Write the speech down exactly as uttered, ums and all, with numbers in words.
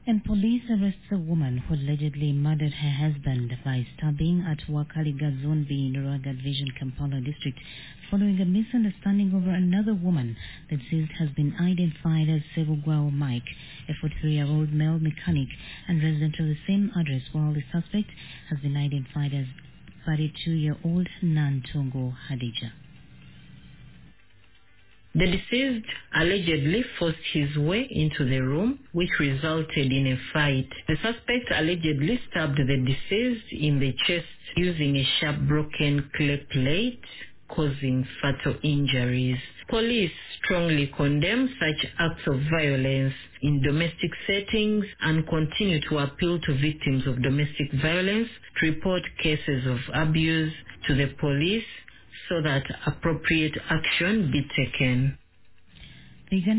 And police arrests a woman who allegedly murdered her husband by stabbing at Wakaliga Zone B in Ruraga Division, Kampala district, following a misunderstanding over another woman that says has been identified as Sebugwao Mike, a forty-three-year-old male mechanic and resident of the same address, while the suspect has been identified as thirty-two-year-old Nantongo Hadija. The deceased allegedly forced his way into the room, which resulted in a fight. The suspect allegedly stabbed the deceased in the chest using a sharp broken clay plate, causing fatal injuries. Police strongly condemn such acts of violence in domestic settings and continue to appeal to victims of domestic violence to report cases of abuse to the police so that appropriate action be taken. The